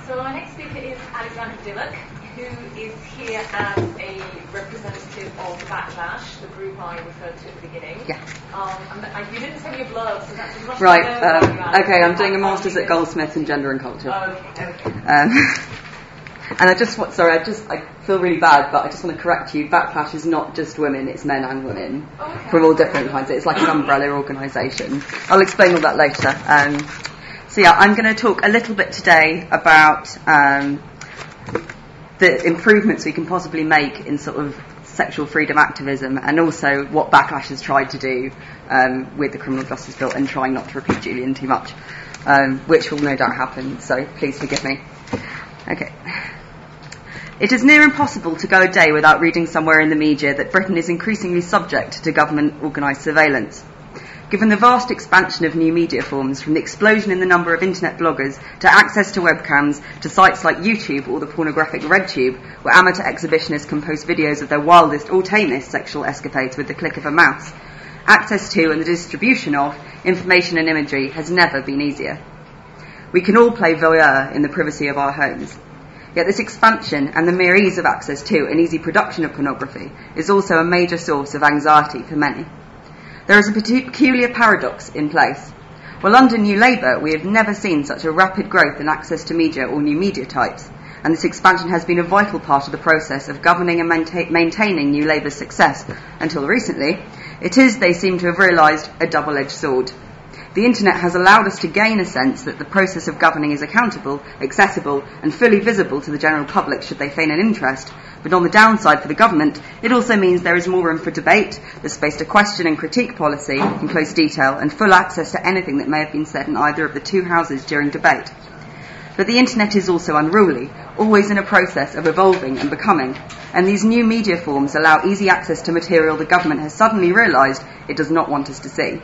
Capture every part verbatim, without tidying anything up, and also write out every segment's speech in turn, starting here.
So our next speaker is Alexander Dillock, who is here as a representative of Backlash, the group I referred to at the beginning. Yeah. Um, and I, you didn't send me a blurb, so that's as much right. as I know Um, okay, I'm doing a master's at Goldsmiths in gender and culture. Okay. Okay. Um, and I just want, sorry, I just I feel really bad, but I just want to correct you. Backlash is not just women; it's men and women Okay. from all different kinds. It's like an umbrella organisation. I'll explain all that later. Um, so yeah, I'm going to talk a little bit today about um, the improvements we can possibly make in sort of sexual freedom activism, and also what Backlash has tried to do um, with the Criminal Justice Bill, and trying not to repeat Julian too much, um, which will no doubt happen. So please forgive me. Okay. It is near impossible to go a day without reading somewhere in the media that Britain is increasingly subject to government-organised surveillance. Given the vast expansion of new media forms, from the explosion in the number of internet bloggers to access to webcams to sites like YouTube or the pornographic RedTube, where amateur exhibitionists can post videos of their wildest or tamest sexual escapades with the click of a mouse, access to and the distribution of information and imagery has never been easier. We can all play voyeur in the privacy of our homes. Yet this expansion and the mere ease of access to and easy production of pornography is also a major source of anxiety for many. There is a peculiar paradox in place. While under New Labour, we have never seen such a rapid growth in access to media or new media types, and this expansion has been a vital part of the process of governing and maintain- maintaining New Labour's success until recently, it is, they seem to have realised, a double-edged sword. The internet has allowed us to gain a sense that the process of governing is accountable, accessible, and fully visible to the general public should they feign an interest. But on the downside for the government, it also means there is more room for debate, the space to question and critique policy in close detail, and full access to anything that may have been said in either of the two houses during debate. But the internet is also unruly, always in a process of evolving and becoming, and these new media forms allow easy access to material the government has suddenly realised it does not want us to see.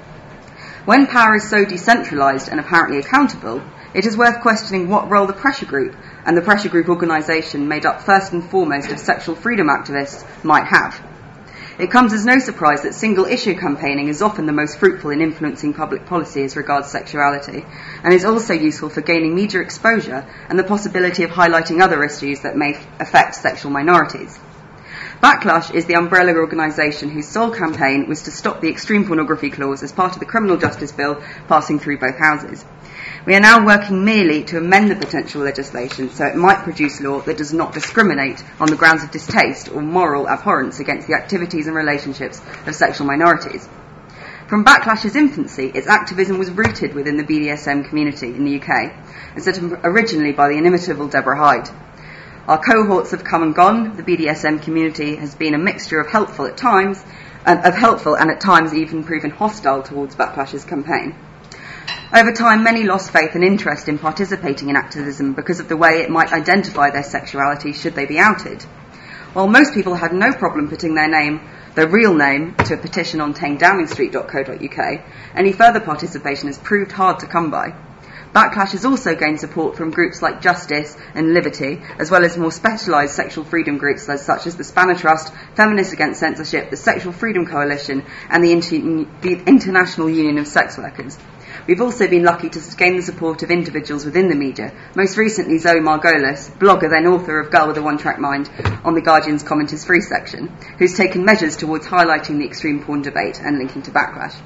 When power is so decentralised and apparently accountable, it is worth questioning what role the pressure group and the pressure group organisation made up first and foremost of sexual freedom activists might have. It comes as no surprise that single-issue campaigning is often the most fruitful in influencing public policy as regards sexuality, and is also useful for gaining media exposure and the possibility of highlighting other issues that may affect sexual minorities. Backlash is the umbrella organisation whose sole campaign was to stop the extreme pornography clause as part of the Criminal Justice Bill passing through both houses. We are now working merely to amend the potential legislation so it might produce law that does not discriminate on the grounds of distaste or moral abhorrence against the activities and relationships of sexual minorities. From Backlash's infancy, its activism was rooted within the B D S M community in the U K, and set up originally by the inimitable Deborah Hyde. Our cohorts have come and gone. The B D S M community has been a mixture of helpful at times, and of helpful and at times even proven hostile towards Backlash's campaign. Over time, many lost faith and interest in participating in activism because of the way it might identify their sexuality should they be outed. While most people had no problem putting their name, their real name, to a petition on tame downing street dot co dot uk, any further participation has proved hard to come by. Backlash has also gained support from groups like Justice and Liberty, as well as more specialised sexual freedom groups such as the Spanner Trust, Feminists Against Censorship, the Sexual Freedom Coalition, and the, Inter- the International Union of Sex Workers. We've also been lucky to gain the support of individuals within the media, most recently Zoe Margolis, blogger then author of Girl with a One-Track Mind, on The Guardian's Comment is Free section, who's taken measures towards highlighting the extreme porn debate and linking to Backlash.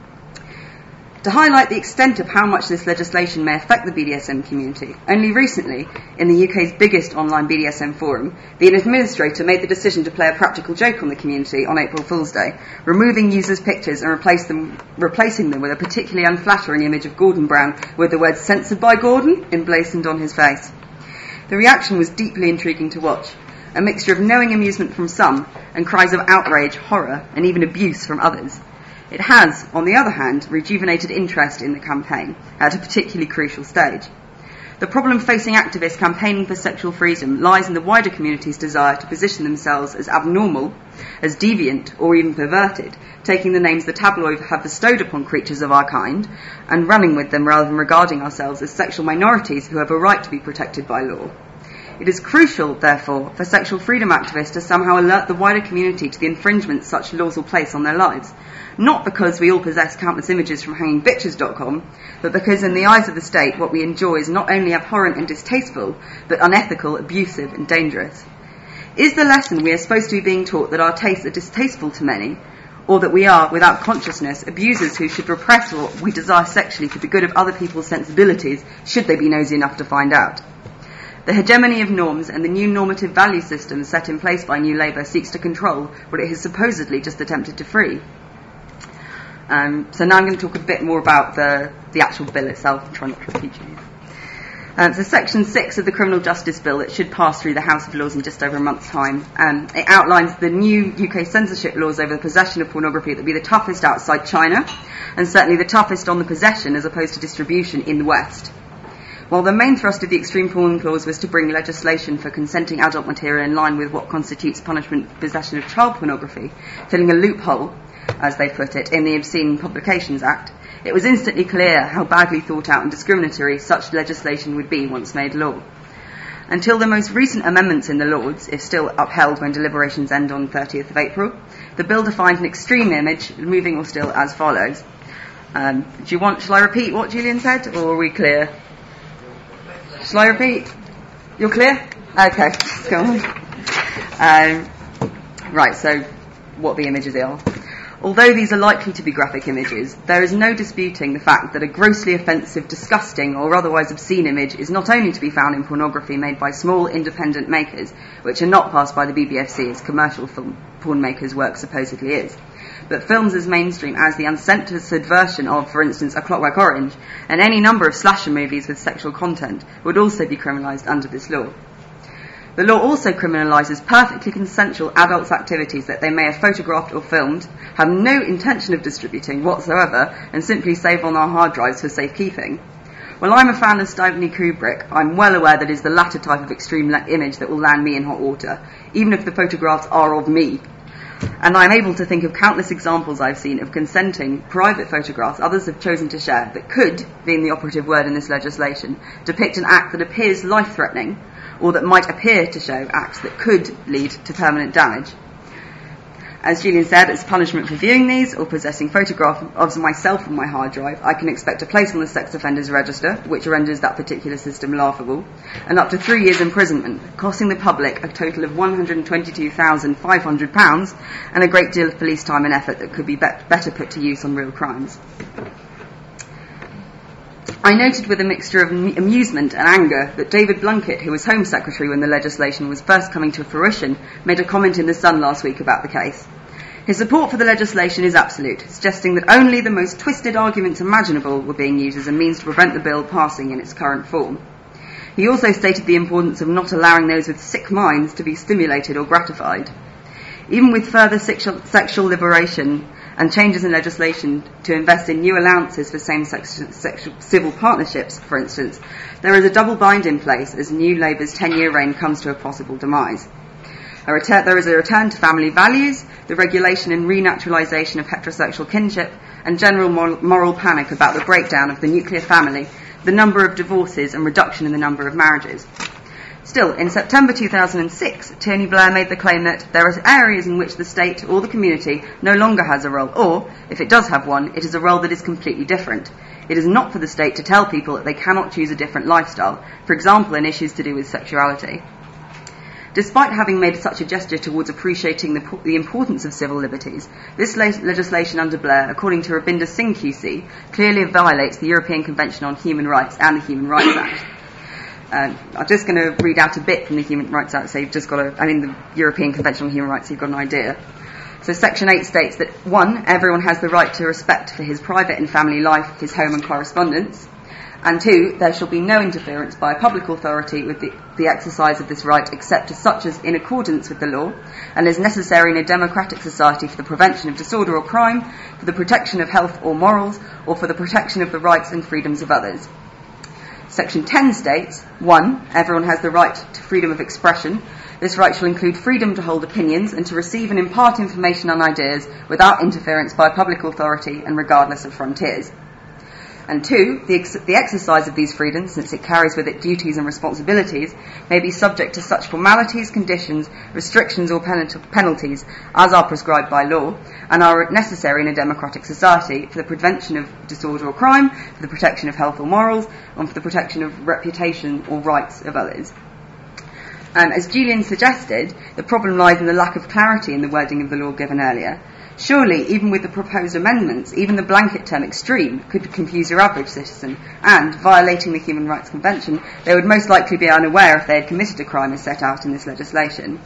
To highlight the extent of how much this legislation may affect the B D S M community, only recently, in the U K's biggest online B D S M forum, the administrator made the decision to play a practical joke on the community on April Fool's Day, removing users' pictures and replace them, replacing them with a particularly unflattering image of Gordon Brown with the words "Censored by Gordon" emblazoned on his face. The reaction was deeply intriguing to watch, a mixture of knowing amusement from some and cries of outrage, horror, and even abuse from others. It has, on the other hand, rejuvenated interest in the campaign at a particularly crucial stage. The problem facing activists campaigning for sexual freedom lies in the wider community's desire to position themselves as abnormal, as deviant, or even perverted, taking the names the tabloid have bestowed upon creatures of our kind and running with them rather than regarding ourselves as sexual minorities who have a right to be protected by law. It is crucial, therefore, for sexual freedom activists to somehow alert the wider community to the infringements such laws will place on their lives. Not because we all possess countless images from hanging bitches dot com, but because in the eyes of the state what we enjoy is not only abhorrent and distasteful, but unethical, abusive and dangerous. Is the lesson we are supposed to be being taught that our tastes are distasteful to many, or that we are, without consciousness, abusers who should repress what we desire sexually for the good of other people's sensibilities, should they be nosy enough to find out? The hegemony of norms and the new normative value system set in place by New Labour seeks to control what it has supposedly just attempted to free. Um, so now I'm going to talk a bit more about the, the actual bill itself and try not to repeat you. Um, so Section six of the Criminal Justice Bill that should pass through the House of Lords in just over a month's time. Um, it outlines the new U K censorship laws over the possession of pornography that will be the toughest outside China, and certainly the toughest on the possession as opposed to distribution in the West. While the main thrust of the Extreme Porn Clause was to bring legislation for consenting adult material in line with what constitutes punishment for possession of child pornography, filling a loophole, as they put it, in the Obscene Publications Act, it was instantly clear how badly thought out and discriminatory such legislation would be once made law. Until the most recent amendments in the Lords, if still upheld when deliberations end on thirtieth of April, the bill defined an extreme image, moving or still as follows. Um, do you want, shall I repeat what Julian said, or are we clear? Shall I repeat? You're clear? Okay, let's go on. Um, right, so what the images are. Although these are likely to be graphic images, there is no disputing the fact that a grossly offensive, disgusting, or otherwise obscene image is not only to be found in pornography made by small, independent makers, which are not passed by the B B F C as commercial film porn makers' work supposedly is, but films as mainstream as the uncensored version of, for instance, A Clockwork Orange, and any number of slasher movies with sexual content would also be criminalised under this law. The law also criminalises perfectly consensual adults' activities that they may have photographed or filmed, have no intention of distributing whatsoever, and simply save on our hard drives for safekeeping. While I'm a fan of Stanley Kubrick, I'm well aware that it is the latter type of extreme le- image that will land me in hot water, even if the photographs are of me. And I'm able to think of countless examples I've seen of consenting private photographs others have chosen to share that could, being the operative word in this legislation, depict an act that appears life-threatening, or that might appear to show acts that could lead to permanent damage. As Julian said, as punishment for viewing these or possessing photographs of myself on my hard drive, I can expect a place on the sex offenders register, which renders that particular system laughable, and up to three years imprisonment, costing the public a total of one hundred twenty-two thousand five hundred pounds and a great deal of police time and effort that could be, be- better put to use on real crimes. I noted with a mixture of amusement and anger that David Blunkett, who was Home Secretary when the legislation was first coming to fruition, made a comment in The Sun last week about the case. His support for the legislation is absolute, suggesting that only the most twisted arguments imaginable were being used as a means to prevent the bill passing in its current form. He also stated the importance of not allowing those with sick minds to be stimulated or gratified. Even with further sexual, sexual liberation and changes in legislation to invest in new allowances for same-sex sexual, civil partnerships, for instance, there is a double bind in place as New Labour's ten-year reign comes to a possible demise. A return, there is a return to family values, the regulation and renaturalisation of heterosexual kinship, and general moral, moral panic about the breakdown of the nuclear family, the number of divorces and reduction in the number of marriages. Still, in September two thousand six, Tony Blair made the claim that there are areas in which the state or the community no longer has a role, or, if it does have one, it is a role that is completely different. It is not for the state to tell people that they cannot choose a different lifestyle, for example in issues to do with sexuality. Despite having made such a gesture towards appreciating the, the importance of civil liberties, this le- legislation under Blair, according to Rabinder Singh Q C, clearly violates the European Convention on Human Rights and the Human Rights Act. Uh, I'm just going to read out a bit from the Human Rights Act, so you've just got a, I mean the European Convention on Human Rights, so you've got an idea. So Section eight states that, one, everyone has the right to respect for his private and family life, his home and correspondence, and two, there shall be no interference by a public authority with the, the exercise of this right except as such as in accordance with the law and is necessary in a democratic society for the prevention of disorder or crime, for the protection of health or morals, or for the protection of the rights and freedoms of others. Section ten states, one, everyone has the right to freedom of expression. This right shall include freedom to hold opinions and to receive and impart information on ideas without interference by a public authority and regardless of frontiers. And two, the, ex- the exercise of these freedoms, since it carries with it duties and responsibilities, may be subject to such formalities, conditions, restrictions or penalt- penalties as are prescribed by law and are necessary in a democratic society for the prevention of disorder or crime, for the protection of health or morals, and for the protection of reputation or rights of others. Um, as Julian suggested, the problem lies in the lack of clarity in the wording of the law given earlier. Surely, even with the proposed amendments, even the blanket term extreme could confuse your average citizen, and, violating the Human Rights Convention, they would most likely be unaware if they had committed a crime as set out in this legislation.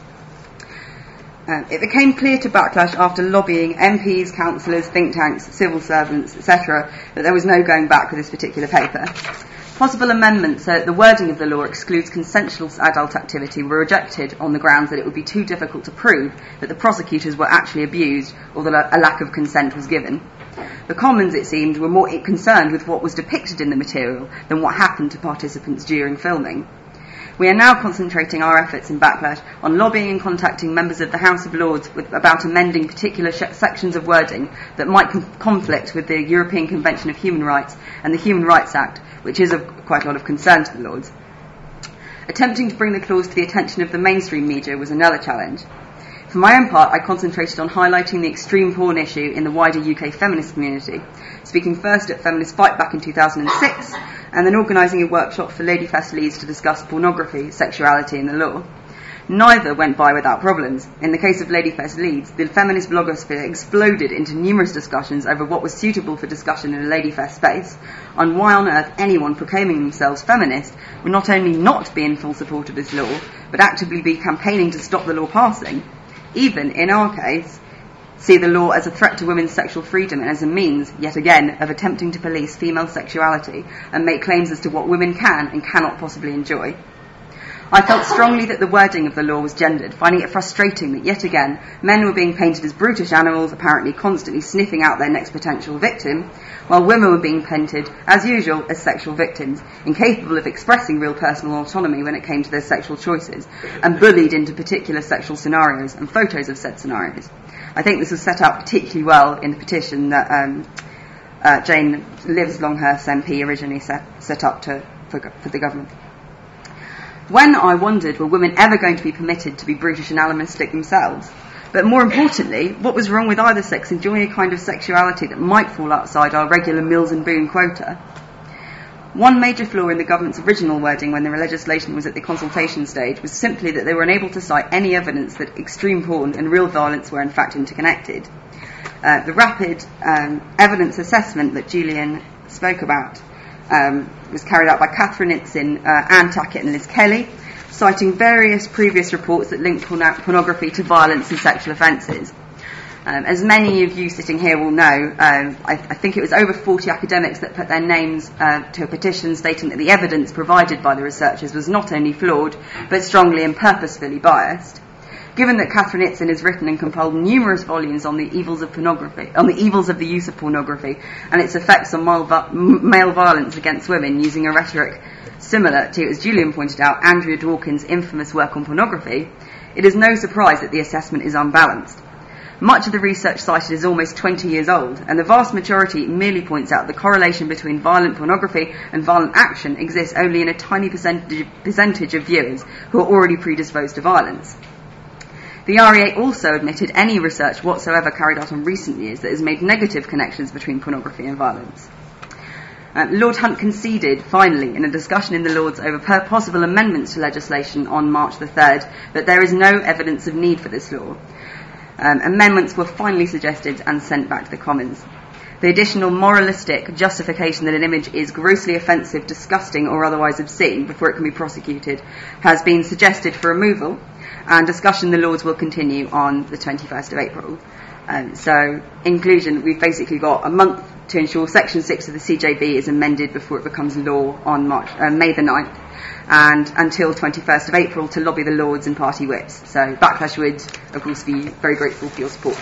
Um, it became clear to Backlash after lobbying M Ps, councillors, think tanks, civil servants, et cetera, that there was no going back with this particular paper. Possible amendments so that the wording of the law excludes consensual adult activity were rejected on the grounds that it would be too difficult to prove that the prosecutors were actually abused or that a lack of consent was given. The Commons, it seemed, were more concerned with what was depicted in the material than what happened to participants during filming. We are now concentrating our efforts in Backlash on lobbying and contacting members of the House of Lords with, about amending particular sh- sections of wording that might com- conflict with the European Convention of Human Rights and the Human Rights Act, which is of quite a lot of concern to the Lords. Attempting to bring the clause to the attention of the mainstream media was another challenge. For my own part, I concentrated on highlighting the extreme porn issue in the wider U K feminist community, speaking first at Feminist Fight back in two thousand six, and then organising a workshop for Ladyfest Leeds to discuss pornography, sexuality and the law. Neither went by without problems. In the case of Ladyfest Leeds, the feminist blogosphere exploded into numerous discussions over what was suitable for discussion in a Ladyfest space, on why on earth anyone proclaiming themselves feminist would not only not be in full support of this law, but actively be campaigning to stop the law passing. Even, in our case, see the law as a threat to women's sexual freedom and as a means, yet again, of attempting to police female sexuality and make claims as to what women can and cannot possibly enjoy. I felt strongly that the wording of the law was gendered, finding it frustrating that yet again men were being painted as brutish animals, apparently constantly sniffing out their next potential victim, while women were being painted, as usual, as sexual victims, incapable of expressing real personal autonomy when it came to their sexual choices, and bullied into particular sexual scenarios and photos of said scenarios. I think this was set out particularly well in the petition that um, uh, Jane Lives Longhurst M P originally set, set up to, for, for the government. When I wondered, were women ever going to be permitted to be brutish and animalistic themselves? But more importantly, what was wrong with either sex enjoying a kind of sexuality that might fall outside our regular Mills and Boon quota? One major flaw in the government's original wording when the legislation was at the consultation stage was simply that they were unable to cite any evidence that extreme porn and real violence were in fact interconnected. Uh, the rapid um, evidence assessment that Julian spoke about um, was carried out by Catherine Itzin, uh, Anne Tackett and Liz Kelly, citing various previous reports that linked porn- pornography to violence and sexual offences. Um, as many of you sitting here will know, um, I, I think it was over forty academics that put their names uh, to a petition stating that the evidence provided by the researchers was not only flawed, but strongly and purposefully biased. Given that Catherine Itzin has written and compiled numerous volumes on the evils of pornography, on the evils of the use of pornography and its effects on male, male violence against women using a rhetoric similar to, as Julian pointed out, Andrea Dworkin's infamous work on pornography, it is no surprise that the assessment is unbalanced. Much of the research cited is almost twenty years old, and the vast majority merely points out the correlation between violent pornography and violent action exists only in a tiny percentage, percentage of viewers who are already predisposed to violence. The R E A also admitted any research whatsoever carried out in recent years that has made negative connections between pornography and violence. Uh, Lord Hunt conceded, finally, in a discussion in the Lords over per- possible amendments to legislation on March the third, that there is no evidence of need for this law. Um, amendments were finally suggested and sent back to the Commons. The additional moralistic justification that an image is grossly offensive, disgusting or otherwise obscene before it can be prosecuted has been suggested for removal, and discussion in the Lords will continue on the twenty-first of April. Um, so, in conclusion, we've basically got a month to ensure Section six of the C J B is amended before it becomes law on March, uh, May the ninth, and until twenty-first of April to lobby the Lords and party whips. So Backlash would, of course, be very grateful for your support.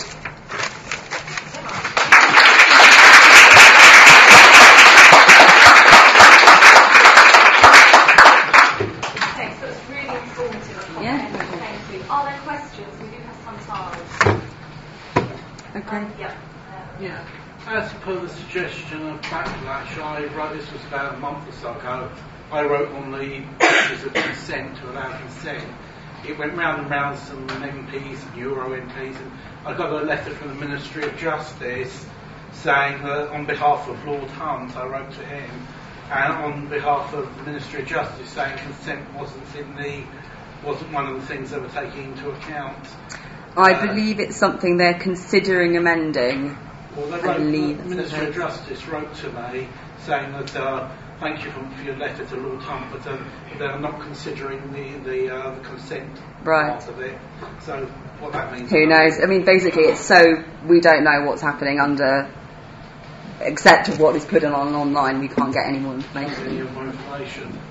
Okay, so it's really informative. Yeah. Thank you. Are there questions? We do have some time. Okay. Um, yeah. Uh, Yeah. As per the suggestion of Backlash, I wrote, this was about a month or so ago, I wrote on the issues of consent, to allow consent. It went round and round some M Ps and Euro M Ps, and I got a letter from the Ministry of Justice saying that on behalf of Lord Hunt, I wrote to him, and on behalf of the Ministry of Justice saying consent wasn't in the, wasn't one of the things they were taking into account. I uh, believe it's something they're considering amending. Well, they wrote, the Ministry of Justice wrote to me saying that uh, thank you for, for your letter to Lord Hunt, but um, they're not considering the the, uh, the consent right. part of it. So what that means? Who knows? I mean, basically, it's so we don't know what's happening under, except what is put on online. We can't get any more information. Any more information?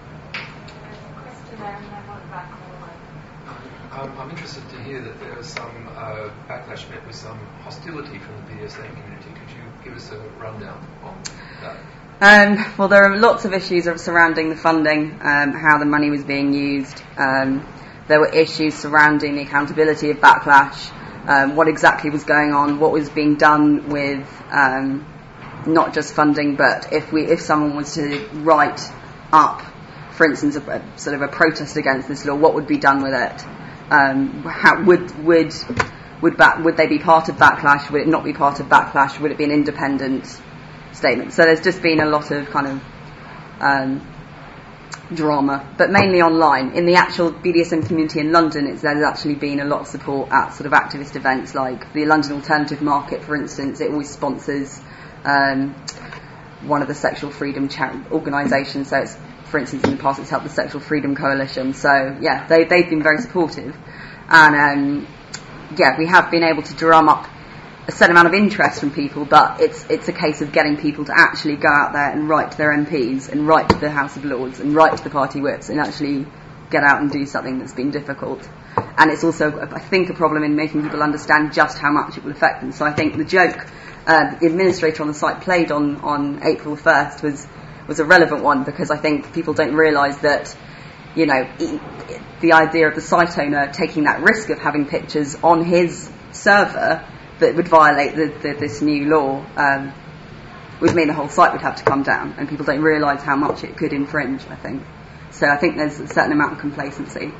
Um, I'm interested to hear that there was some uh, backlash met with some hostility from the B D S M community. Could you give us a rundown on that? Um, well, there are lots of issues surrounding the funding, um, how the money was being used. Um, there were issues surrounding the accountability of Backlash, um, what exactly was going on, what was being done with um, not just funding, but if we if someone was to write up, for instance, a, a sort of a protest against this law, what would be done with it? Um, how, would would would back, would they be part of Backlash? Would it not be part of Backlash? Would it be an independent statement? So there's just been a lot of kind of um, drama, but mainly online. In the actual B D S M community in London, it's, there's actually been a lot of support at sort of activist events like the London Alternative Market, for instance. It always sponsors um, one of the sexual freedom char- organisations. So it's, for instance, in the past, it's helped the Sexual Freedom Coalition. So, yeah, they, they've been very supportive. And, um, yeah, we have been able to drum up a set amount of interest from people, but it's it's a case of getting people to actually go out there and write to their M Ps and write to the House of Lords and write to the party whips and actually get out and do something that's been difficult. And it's also, I think, a problem in making people understand just how much it will affect them. So I think the joke uh, the administrator on the site played on, on April first was was a relevant one, because I think people don't realise that, you know, the idea of the site owner taking that risk of having pictures on his server that would violate the, the, this new law um, would mean the whole site would have to come down, and people don't realise how much it could infringe, I think. So I think there's a certain amount of complacency.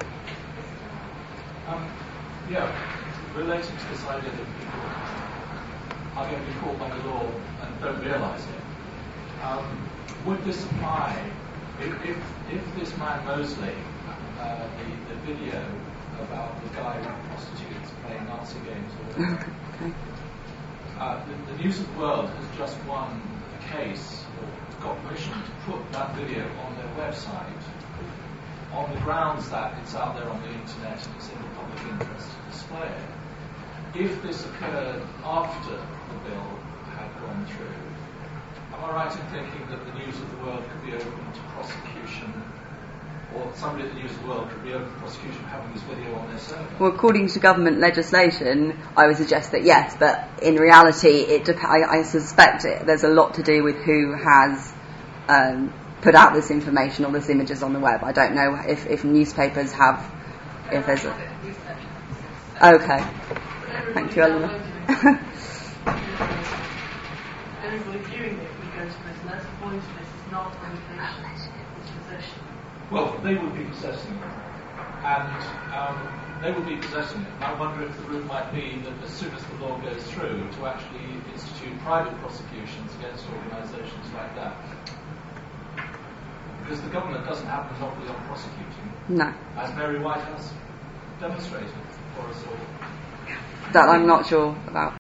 Um, yeah, relating to this idea that people are going to be caught by the law and don't realise it. Um, would this apply if, if, if this man Mosley, uh, the, the video about the guy with prostitutes playing Nazi games or whatever, Okay. uh, the, the News of the World has just won a case, or got permission to put that video on their website on the grounds that it's out there on the internet and it's in the public interest to display it. If this occurred after the bill had gone through, am I right in thinking that the News of the World could be open to prosecution, or somebody at the News of the World could be open to prosecution for having this video on their server? Well, according to government legislation, I would suggest that yes, but in reality, it dep- I, I suspect it, there's a lot to do with who has um, put out this information or this images on the web. I don't know if, if newspapers have, if there's a... Okay. Thank you, Eleanor. Everybody viewing it would go to prison. That's the point of this. It's not manipulation, it's possession. Well, they would be possessing it, and um, they would be possessing it. And I wonder if the route might be that as soon as the law goes through, to actually institute private prosecutions against organisations like that. Because the government doesn't have a monopoly on prosecuting. No. As Mary White has demonstrated for us all. That I'm not sure about.